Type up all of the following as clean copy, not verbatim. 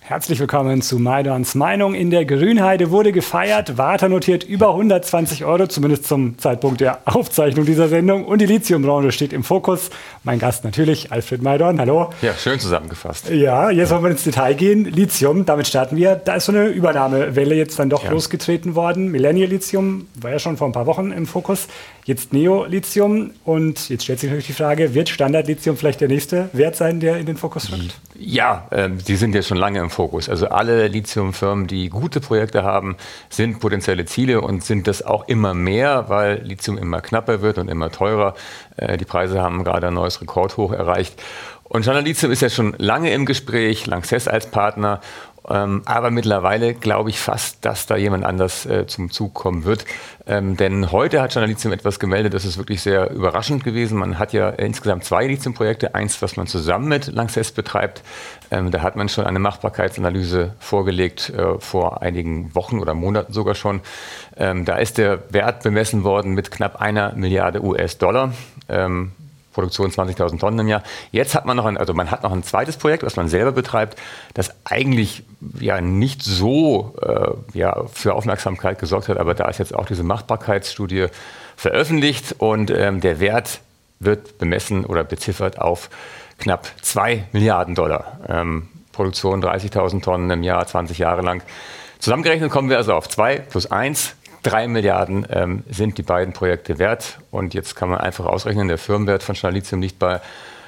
Herzlich willkommen zu Maidons Meinung. In der Grünheide wurde gefeiert, Warta notiert über 120 €, zumindest zum Zeitpunkt der Aufzeichnung dieser Sendung. Und die Lithiumbranche steht im Fokus. Mein Gast natürlich, Alfred Maidon. Hallo. Ja, schön zusammengefasst. Ja, jetzt wollen wir ins Detail gehen. Lithium, damit starten wir. Da ist so eine Übernahmewelle jetzt dann doch losgetreten worden. Millennial Lithium war ja schon vor ein paar Wochen im Fokus. Jetzt Neo Lithium. Und jetzt stellt sich natürlich die Frage, wird Standard Lithium vielleicht der nächste Wert sein, der in den Fokus rückt? Ja, die sind ja schon lange im Fokus. Also alle Lithiumfirmen, die gute Projekte haben, sind potenzielle Ziele und sind das auch immer mehr, weil Lithium immer knapper wird und immer teurer. Die Preise haben gerade ein neues Rekordhoch erreicht. Und Standard Lithium ist ja schon lange im Gespräch, Lanxess als Partner. Aber mittlerweile glaube ich fast, dass da jemand anders zum Zug kommen wird. Denn heute hat Standard Lithium etwas gemeldet, das ist wirklich sehr überraschend gewesen. Man hat ja insgesamt 2 Lithiumprojekte, eins, was man zusammen mit Lanxess betreibt. Da hat man schon eine Machbarkeitsanalyse vorgelegt, vor einigen Wochen oder Monaten sogar schon. Da ist der Wert bemessen worden mit knapp 1 Milliarde US-Dollar. Produktion 20.000 Tonnen im Jahr. Jetzt hat man man hat noch ein zweites Projekt, was man selber betreibt, das eigentlich ja nicht so für Aufmerksamkeit gesorgt hat, aber da ist jetzt auch diese Machbarkeitsstudie veröffentlicht und der Wert wird bemessen oder beziffert auf knapp 2 Milliarden Dollar. Produktion 30.000 Tonnen im Jahr, 20 Jahre lang. Zusammengerechnet kommen wir also auf 2 plus 1. 3 Milliarden sind die beiden Projekte wert. Und jetzt kann man einfach ausrechnen, der Firmenwert von Standard Lithium liegt bei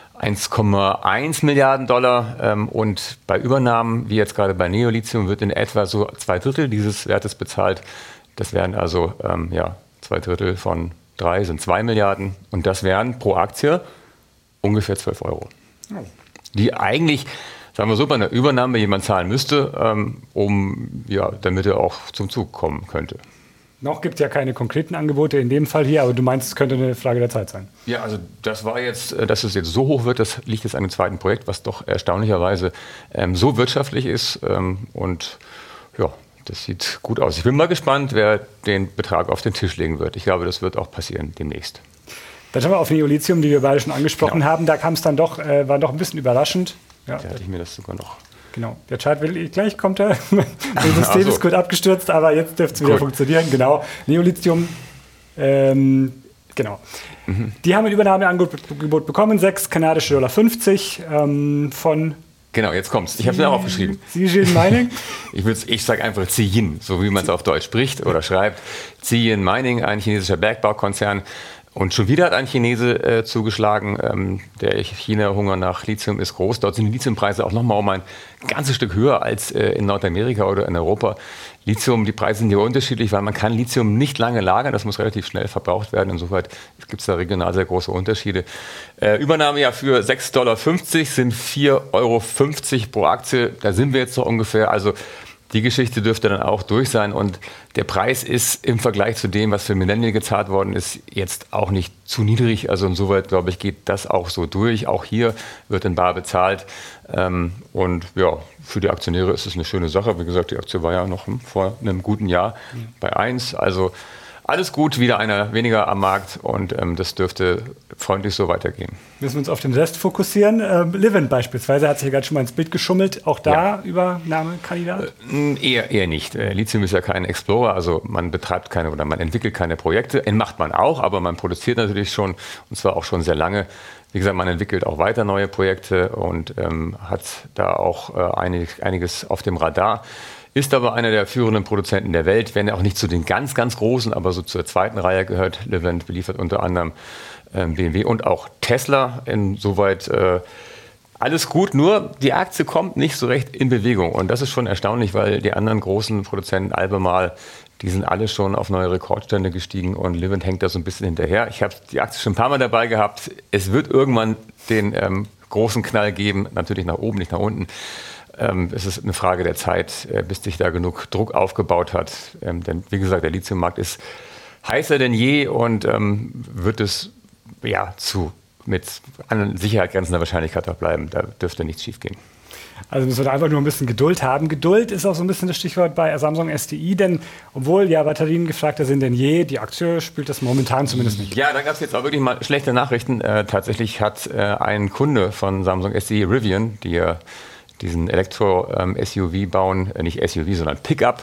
1,1 Milliarden Dollar. Und bei Übernahmen, wie jetzt gerade bei Neo Lithium, wird in etwa so 2/3 dieses Wertes bezahlt. Das wären also 2/3 von 3 sind 2 Milliarden. Und das wären pro Aktie ungefähr 12 €. Die eigentlich, sagen wir so, bei einer Übernahme jemand zahlen müsste, damit er auch zum Zug kommen könnte. Noch gibt es ja keine konkreten Angebote in dem Fall hier, aber du meinst, es könnte eine Frage der Zeit sein. Ja, also dass es jetzt so hoch wird, das liegt jetzt an dem zweiten Projekt, was doch erstaunlicherweise so wirtschaftlich ist. Das sieht gut aus. Ich bin mal gespannt, wer den Betrag auf den Tisch legen wird. Ich glaube, das wird auch passieren demnächst. Dann schauen wir auf Neo Lithium, die wir beide schon angesprochen haben. Da kam es dann doch, war doch ein bisschen überraschend. Ja. Da hatte ich mir das sogar noch... Genau, der Chart gleich kommt er. Das System ist gut abgestürzt, aber jetzt dürfte es wieder funktionieren. Genau, Neo Lithium, genau. Die haben ein Übernahmeangebot bekommen, 6 kanadische $50 von... Genau, jetzt kommt's. Ich habe es mir auch aufgeschrieben. Zijin Mining? Ich sage einfach Zijin, so wie man es auf Deutsch spricht oder schreibt. Zijin Mining, ein chinesischer Bergbaukonzern. Und schon wieder hat ein Chinese zugeschlagen. Der China-Hunger nach Lithium ist groß. Dort sind die Lithiumpreise auch nochmal um ein ganzes Stück höher als in Nordamerika oder in Europa. Lithium, die Preise sind hier unterschiedlich, weil man kann Lithium nicht lange lagern. Das muss relativ schnell verbraucht werden. Insoweit gibt es da regional sehr große Unterschiede. Übernahme ja für $6,50 sind 4,50 € pro Aktie. Da sind wir jetzt so ungefähr. Also die Geschichte dürfte dann auch durch sein und der Preis ist im Vergleich zu dem, was für Millennial gezahlt worden ist, jetzt auch nicht zu niedrig. Also insoweit, glaube ich, geht das auch so durch. Auch hier wird in bar bezahlt und ja, für die Aktionäre ist es eine schöne Sache. Wie gesagt, die Aktie war ja noch vor einem guten Jahr bei 1. Also alles gut, wieder einer weniger am Markt und das dürfte freundlich so weitergehen. Müssen wir uns auf den Rest fokussieren. Livent beispielsweise hat sich ja gerade schon mal ins Bild geschummelt. Auch da Übernahmekandidat? Eher nicht. Lithium ist ja kein Explorer, also man betreibt keine oder man entwickelt keine Projekte. Macht man auch, aber man produziert natürlich schon und zwar auch schon sehr lange. Wie gesagt, man entwickelt auch weiter neue Projekte und hat da auch einiges auf dem Radar. Ist aber einer der führenden Produzenten der Welt, wenn er auch nicht zu den ganz, ganz großen, aber so zur zweiten Reihe gehört. Livent beliefert unter anderem BMW und auch Tesla. Insoweit alles gut, nur die Aktie kommt nicht so recht in Bewegung. Und das ist schon erstaunlich, weil die anderen großen Produzenten, Albemarle, die sind alle schon auf neue Rekordstände gestiegen und Livent hängt da so ein bisschen hinterher. Ich habe die Aktie schon ein paar Mal dabei gehabt. Es wird irgendwann den großen Knall geben, natürlich nach oben, nicht nach unten. Es ist eine Frage der Zeit, bis sich da genug Druck aufgebaut hat. Denn wie gesagt, der Lithiummarkt ist heißer denn je und wird es mit an Sicherheit grenzender Wahrscheinlichkeit auch bleiben. Da dürfte nichts schiefgehen. Also müssen wir da einfach nur ein bisschen Geduld haben. Geduld ist auch so ein bisschen das Stichwort bei Samsung SDI, denn obwohl ja Batterien gefragter sind denn je, die Aktie spielt das momentan zumindest nicht. Ja, da gab es jetzt auch wirklich mal schlechte Nachrichten. Tatsächlich hat ein Kunde von Samsung SDI, Rivian, die diesen Elektro-SUV bauen, nicht SUV, sondern Pickup.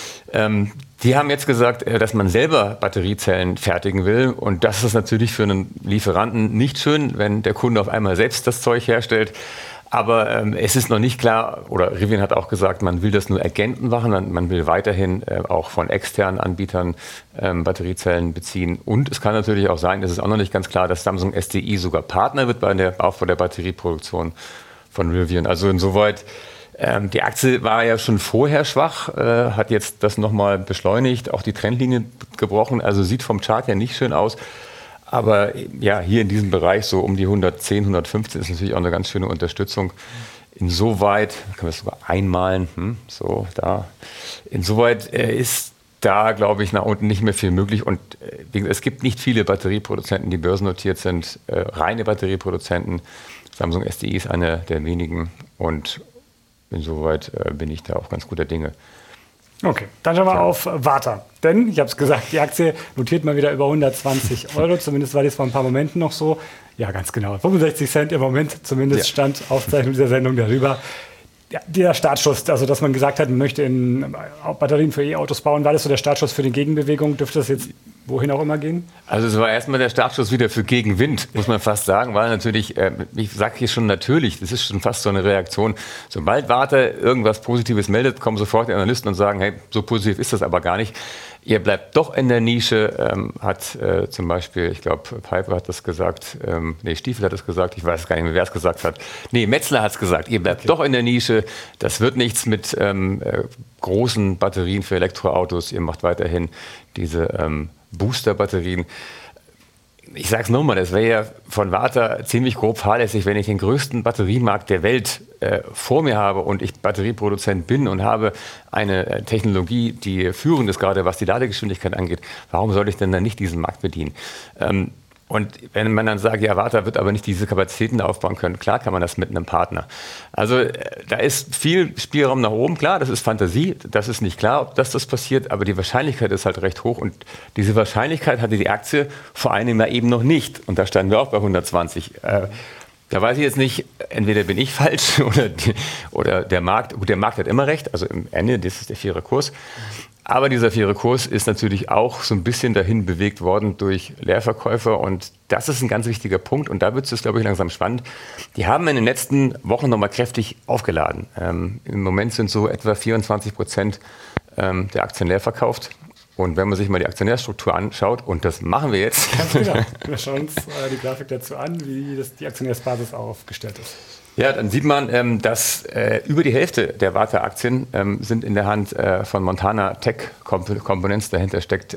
Die haben jetzt gesagt, dass man selber Batteriezellen fertigen will. Und das ist natürlich für einen Lieferanten nicht schön, wenn der Kunde auf einmal selbst das Zeug herstellt. Aber es ist noch nicht klar, oder Rivian hat auch gesagt, man will das nur ergänzend machen. Man will weiterhin auch von externen Anbietern Batteriezellen beziehen. Und es kann natürlich auch sein, es ist auch noch nicht ganz klar, dass Samsung SDI sogar Partner wird bei der Aufbau der Batterieproduktion von Rivian. Also insoweit, die Aktie war ja schon vorher schwach, hat jetzt das nochmal beschleunigt, auch die Trendlinie gebrochen. Also sieht vom Chart her nicht schön aus. Aber ja, hier in diesem Bereich so um die 110, 115 ist natürlich auch eine ganz schöne Unterstützung. Insoweit, können wir es sogar einmalen, so da. Insoweit ist da, glaube ich, nach unten nicht mehr viel möglich. Und es gibt nicht viele Batterieproduzenten, die börsennotiert sind, reine Batterieproduzenten. Samsung SDI ist einer der wenigen und insoweit bin ich da auch ganz guter Dinge. Okay, dann schauen wir auf Varta. Denn, ich habe es gesagt, die Aktie notiert mal wieder über 120 €. Zumindest war das vor ein paar Momenten noch so. Ja, ganz genau. 65 Cent im Moment, zumindest stand Aufzeichnung dieser Sendung darüber. Ja, der Startschuss, also dass man gesagt hat, man möchte Batterien für E-Autos bauen, war das so der Startschuss für die Gegenbewegung? Dürfte das jetzt wohin auch immer gehen? Also es war erstmal der Startschuss wieder für Gegenwind, muss man fast sagen, weil natürlich, ich sage hier schon natürlich, das ist schon fast so eine Reaktion. Sobald Varta irgendwas Positives meldet, kommen sofort die Analysten und sagen, hey, so positiv ist das aber gar nicht. Ihr bleibt doch in der Nische, hat zum Beispiel, ich glaube, Piper hat das gesagt, Stiefel hat das gesagt, ich weiß gar nicht mehr, wer es gesagt hat. Nee, Metzler hat es gesagt, ihr bleibt doch in der Nische, das wird nichts mit großen Batterien für Elektroautos, ihr macht weiterhin diese Booster-Batterien. Ich sage es nochmal, das wäre ja von Varta ziemlich grob fahrlässig, wenn ich den größten Batteriemarkt der Welt vor mir habe und ich Batterieproduzent bin und habe eine Technologie, die führend ist, gerade was die Ladegeschwindigkeit angeht. Warum soll ich denn dann nicht diesen Markt bedienen? Und wenn man dann sagt, ja, Varta wird aber nicht diese Kapazitäten aufbauen können, klar kann man das mit einem Partner. Also da ist viel Spielraum nach oben, klar, das ist Fantasie, das ist nicht klar, ob das passiert, aber die Wahrscheinlichkeit ist halt recht hoch und diese Wahrscheinlichkeit hatte die Aktie vor einem Jahr eben noch nicht und da standen wir auch bei 120. Da weiß ich jetzt nicht, entweder bin ich falsch oder der Markt. Gut, der Markt hat immer recht, also im Ende, das ist der faire Kurs. Aber dieser faire Kurs ist natürlich auch so ein bisschen dahin bewegt worden durch Leerverkäufer und das ist ein ganz wichtiger Punkt und da wird es, glaube ich, langsam spannend. Die haben in den letzten Wochen nochmal kräftig aufgeladen. Im Moment sind so etwa 24% der Aktien leer verkauft. Und wenn man sich mal die Aktionärstruktur anschaut, und das machen wir jetzt. Ganz genau. Wir schauen uns die Grafik dazu an, wie die Aktionärsbasis aufgestellt ist. Ja, dann sieht man, dass über die Hälfte der Varta-Aktien sind in der Hand von Montana Tech Components. Dahinter steckt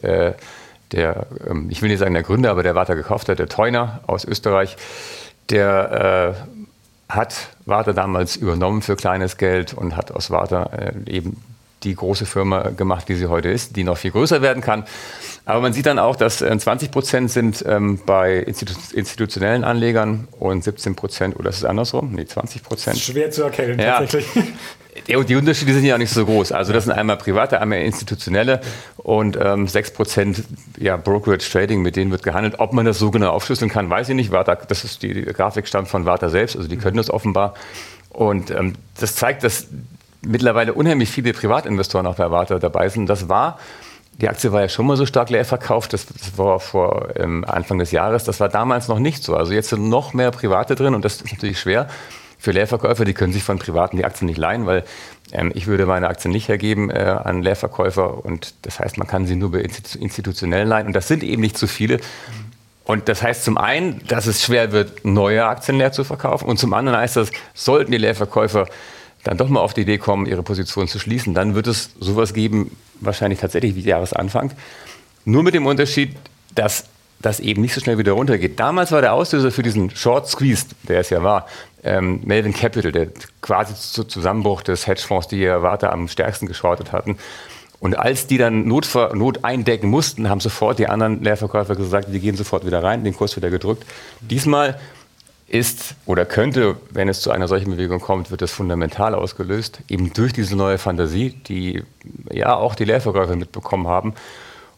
ich will nicht sagen der Gründer, aber der Varta gekauft hat, der Theuner aus Österreich. Der hat Varta damals übernommen für kleines Geld und hat aus Varta eben die große Firma gemacht, die sie heute ist, die noch viel größer werden kann. Aber man sieht dann auch, dass 20% sind bei institutionellen Anlegern und 17%, oder ist es andersrum? Nee, 20%. Schwer zu erkennen, tatsächlich. Die Unterschiede sind ja auch nicht so groß. Also das sind einmal private, einmal institutionelle und 6% Brokerage Trading, mit denen wird gehandelt. Ob man das so genau aufschlüsseln kann, weiß ich nicht. Varta, das ist die Grafik stammt von Varta selbst, also die können das offenbar. Und das zeigt, dass mittlerweile unheimlich viele Privatinvestoren auch bei Varta dabei sind. Die Aktie war ja schon mal so stark leer verkauft, das war vor Anfang des Jahres, das war damals noch nicht so. Also jetzt sind noch mehr Private drin und das ist natürlich schwer für Leerverkäufer, die können sich von Privaten die Aktien nicht leihen, weil ich würde meine Aktien nicht hergeben an Leerverkäufer und das heißt, man kann sie nur bei institutionellen leihen und das sind eben nicht so viele. Und das heißt zum einen, dass es schwer wird, neue Aktien leer zu verkaufen und zum anderen heißt das, sollten die Leerverkäufer dann doch mal auf die Idee kommen, ihre Position zu schließen, dann wird es sowas geben, wahrscheinlich tatsächlich wie Jahresanfang. Nur mit dem Unterschied, dass das eben nicht so schnell wieder runtergeht. Damals war der Auslöser für diesen Short Squeeze, der es ja war, Melvin Capital, der quasi zum Zusammenbruch des Hedgefonds, die ja Varta am stärksten geschortet hatten. Und als die dann Not eindecken mussten, haben sofort die anderen Leerverkäufer gesagt, die gehen sofort wieder rein, den Kurs wieder gedrückt. Diesmal ist oder könnte, wenn es zu einer solchen Bewegung kommt, wird das fundamental ausgelöst, eben durch diese neue Fantasie, die ja auch die Leerverkäufer mitbekommen haben.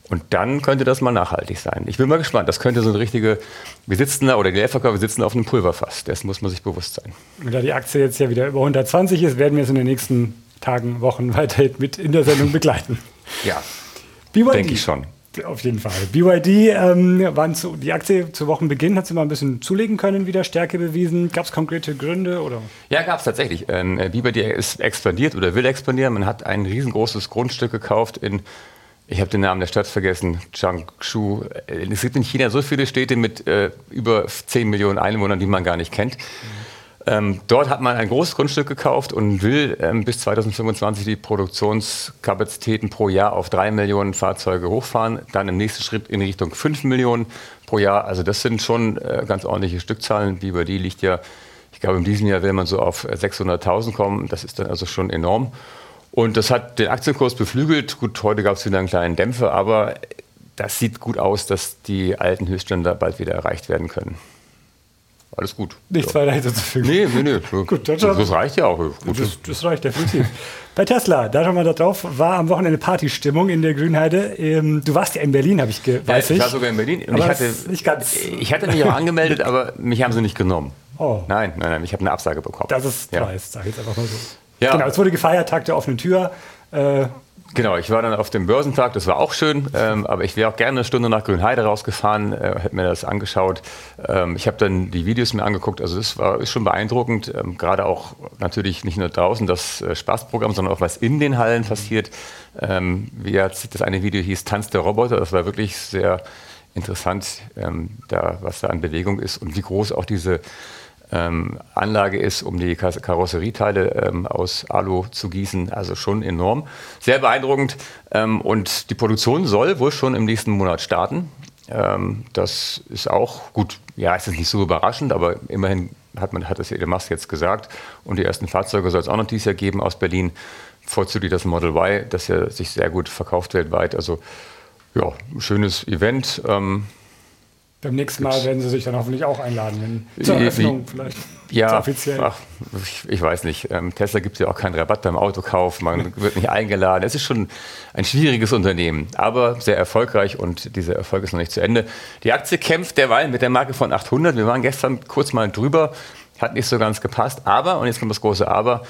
Und dann könnte das mal nachhaltig sein. Ich bin mal gespannt. Das könnte so eine richtige, wir sitzen da, oder die Leerverkäufer sitzen auf einem Pulverfass. Dessen muss man sich bewusst sein. Und da die Aktie jetzt ja wieder über 120 ist, werden wir es in den nächsten Tagen, Wochen weiter mit in der Sendung begleiten. Ja, BYD. denke ich schon. Auf jeden Fall. BYD, die Aktie zu Wochenbeginn hat sie mal ein bisschen zulegen können, wieder Stärke bewiesen. Gab es konkrete Gründe? Oder? Ja, gab es tatsächlich. BYD ist expandiert oder will expandieren. Man hat ein riesengroßes Grundstück gekauft in, ich habe den Namen der Stadt vergessen, Changshu. Es gibt in China so viele Städte mit über 10 Millionen Einwohnern, die man gar nicht kennt. Dort hat man ein großes Grundstück gekauft und will bis 2025 die Produktionskapazitäten pro Jahr auf 3 Millionen Fahrzeuge hochfahren. Dann im nächsten Schritt in Richtung 5 Millionen pro Jahr. Also das sind schon ganz ordentliche Stückzahlen. BYD liegt ja, ich glaube in diesem Jahr will man so auf 600.000 kommen. Das ist dann also schon enorm. Und das hat den Aktienkurs beflügelt. Gut, heute gab es wieder einen kleinen Dämpfer, aber das sieht gut aus, dass die alten Höchststände bald wieder erreicht werden können. Alles gut. Nichts weiter hinzuzufügen. Nee. Gut, das reicht ja auch. Gut. Das reicht definitiv. Bei Tesla, da schauen wir da drauf, war am Wochenende Partystimmung in der Grünheide. Du warst ja in Berlin, habe ich weiß ich war sogar in Berlin. Und ich hatte mich auch angemeldet, aber mich haben sie nicht genommen. Oh. Nein, ich habe eine Absage bekommen. Das ist dreist, sag ich jetzt einfach mal so. Ja. Genau, es wurde gefeiert, Tag der offenen Tür. Genau, ich war dann auf dem Börsentag, das war auch schön, aber ich wäre auch gerne eine Stunde nach Grünheide rausgefahren, hätte mir das angeschaut. Ich habe dann die Videos mir angeguckt, also das ist schon beeindruckend, gerade auch natürlich nicht nur draußen das Spaßprogramm, sondern auch was in den Hallen passiert. Wie hat das eine Video hieß, Tanz der Roboter, das war wirklich sehr interessant, was da an Bewegung ist und wie groß auch diese Anlage ist, um die Karosserieteile aus Alu zu gießen, also schon enorm. Sehr beeindruckend und die Produktion soll wohl schon im nächsten Monat starten. Das ist auch gut, ja, es ist nicht so überraschend, aber immerhin hat es Elon Musk jetzt gesagt und die ersten Fahrzeuge soll es auch noch dieses Jahr geben aus Berlin, vorzüglich das Model Y, das ja sich sehr gut verkauft weltweit, also ja, ein schönes Event. Beim nächsten Mal werden Sie sich dann hoffentlich auch einladen, zur Eröffnung vielleicht. Ja, ich weiß nicht. Tesla gibt ja auch keinen Rabatt beim Autokauf, man wird nicht eingeladen. Es ist schon ein schwieriges Unternehmen, aber sehr erfolgreich und dieser Erfolg ist noch nicht zu Ende. Die Aktie kämpft derweil mit der Marke von 800. Wir waren gestern kurz mal drüber, hat nicht so ganz gepasst, aber, und jetzt kommt das große Aber,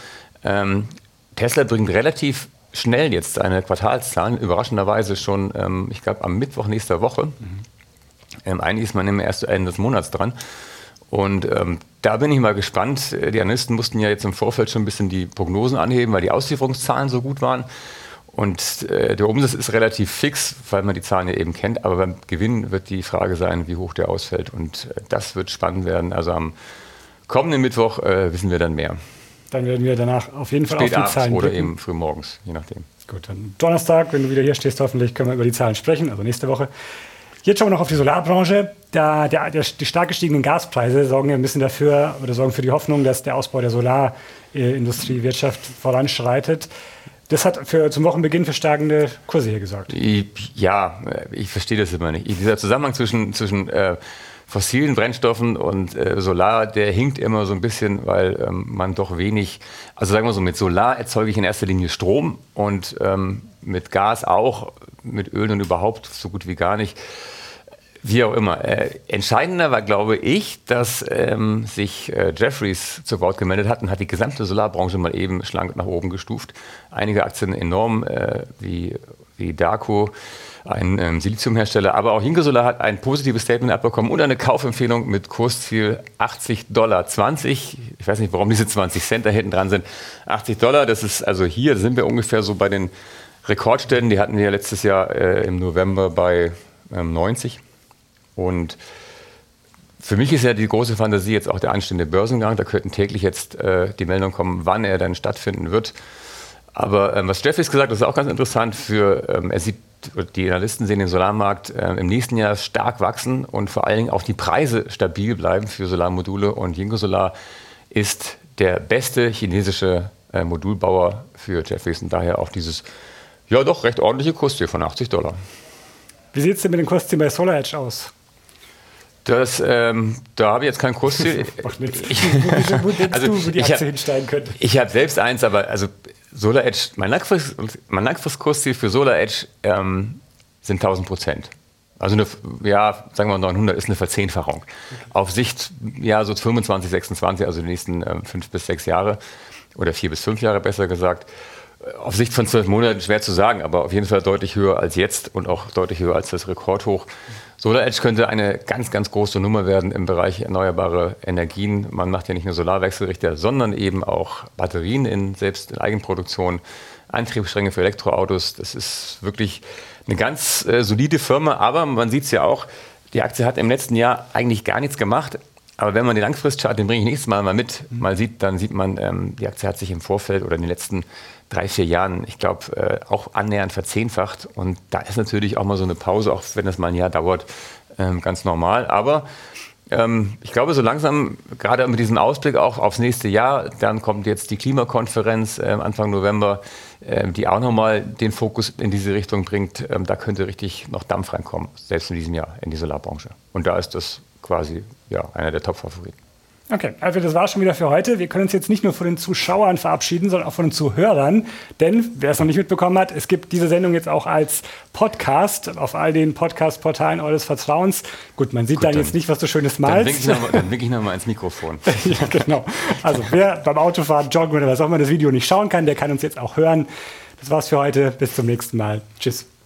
Tesla bringt relativ schnell jetzt seine Quartalszahlen, überraschenderweise schon, ich glaube, am Mittwoch nächster Woche. Eigentlich ist man immer erst zu Ende des Monats dran. Und da bin ich mal gespannt. Die Analysten mussten ja jetzt im Vorfeld schon ein bisschen die Prognosen anheben, weil die Auslieferungszahlen so gut waren. Und der Umsatz ist relativ fix, weil man die Zahlen ja eben kennt. Aber beim Gewinn wird die Frage sein, wie hoch der ausfällt. Und das wird spannend werden. Also am kommenden Mittwoch wissen wir dann mehr. Dann werden wir danach auf jeden Fall auf die Zahlen oder eben frühmorgens, je nachdem. Gut, dann Donnerstag, wenn du wieder hier stehst, hoffentlich können wir über die Zahlen sprechen, also nächste Woche. Jetzt schauen wir noch auf die Solarbranche. Die stark gestiegenen Gaspreise sorgen ja ein bisschen dafür oder sorgen für die Hoffnung, dass der Ausbau der Solarindustriewirtschaft voranschreitet. Das hat zum Wochenbeginn für steigende Kurse hier gesorgt. Ja, ich verstehe das immer nicht. Dieser Zusammenhang zwischen fossilen Brennstoffen und Solar, der hinkt immer so ein bisschen, weil man doch wenig, also sagen wir so, mit Solar erzeuge ich in erster Linie Strom und mit Gas auch, mit Öl und überhaupt so gut wie gar nicht. Wie auch immer. Entscheidender war, glaube ich, dass sich Jefferies zu Wort gemeldet hat und hat die gesamte Solarbranche mal eben schlank nach oben gestuft. Einige Aktien enorm, wie Daqo, ein Siliziumhersteller, aber auch Jinko Solar hat ein positives Statement abbekommen und eine Kaufempfehlung mit Kursziel $80,20. Ich weiß nicht, warum diese 20 Cent da hinten dran sind. $80, das ist also hier sind wir ungefähr so bei den Rekordständen. Die hatten wir letztes Jahr im November bei 90. Und für mich ist ja die große Fantasie jetzt auch der anstehende Börsengang. Da könnten täglich jetzt die Meldungen kommen, wann er dann stattfinden wird. Aber was Jefferies gesagt hat, ist auch ganz interessant. Er sieht, die Analysten sehen den Solarmarkt im nächsten Jahr stark wachsen und vor allen Dingen auch die Preise stabil bleiben für Solarmodule. Und Jinko Solar ist der beste chinesische Modulbauer für Jefferies und daher auch dieses ja doch recht ordentliche Kursziel von $80. Wie sieht es denn mit dem Kursziel bei SolarEdge aus? Da habe ich jetzt kein Kursziel. Wo die Aktie hinsteigen könnte? Ich habe selbst eins, aber also SolarEdge, mein Langfristkursziel für SolarEdge sind 1000%. Also sagen wir 900 ist eine Verzehnfachung. Okay. Auf Sicht, so 25, 26, also die nächsten 5 bis 6 Jahre oder 4 bis 5 Jahre besser gesagt. Auf Sicht von 12 Monaten schwer zu sagen, aber auf jeden Fall deutlich höher als jetzt und auch deutlich höher als das Rekordhoch. SolarEdge könnte eine ganz, ganz große Nummer werden im Bereich erneuerbare Energien. Man macht ja nicht nur Solarwechselrichter, sondern eben auch Batterien selbst in Eigenproduktion, Antriebsstränge für Elektroautos. Das ist wirklich eine ganz solide Firma, aber man sieht es ja auch, die Aktie hat im letzten Jahr eigentlich gar nichts gemacht. Aber wenn man den Langfristchart, den bringe ich nächstes Mal mit, sieht, dann sieht man, die Aktie hat sich im Vorfeld oder in den letzten 3-4 Jahren, ich glaube, auch annähernd verzehnfacht. Und da ist natürlich auch mal so eine Pause, auch wenn das mal ein Jahr dauert, ganz normal. Aber ich glaube, so langsam, gerade mit diesem Ausblick auch aufs nächste Jahr, dann kommt jetzt die Klimakonferenz Anfang November, die auch nochmal den Fokus in diese Richtung bringt. Da könnte richtig noch Dampf reinkommen, selbst in diesem Jahr, in die Solarbranche. Und da ist das quasi einer der Top-Favoriten. Okay, also das war schon wieder für heute. Wir können uns jetzt nicht nur von den Zuschauern verabschieden, sondern auch von den Zuhörern. Denn, wer es noch nicht mitbekommen hat, es gibt diese Sendung jetzt auch als Podcast auf all den Podcast-Portalen eures Vertrauens. Gut, man sieht dann jetzt nicht, was du Schönes malst. Dann winke ich nochmal ins Mikrofon. Ja, genau. Also wer beim Autofahren, Joggen oder was auch immer das Video nicht schauen kann, der kann uns jetzt auch hören. Das war's für heute. Bis zum nächsten Mal. Tschüss.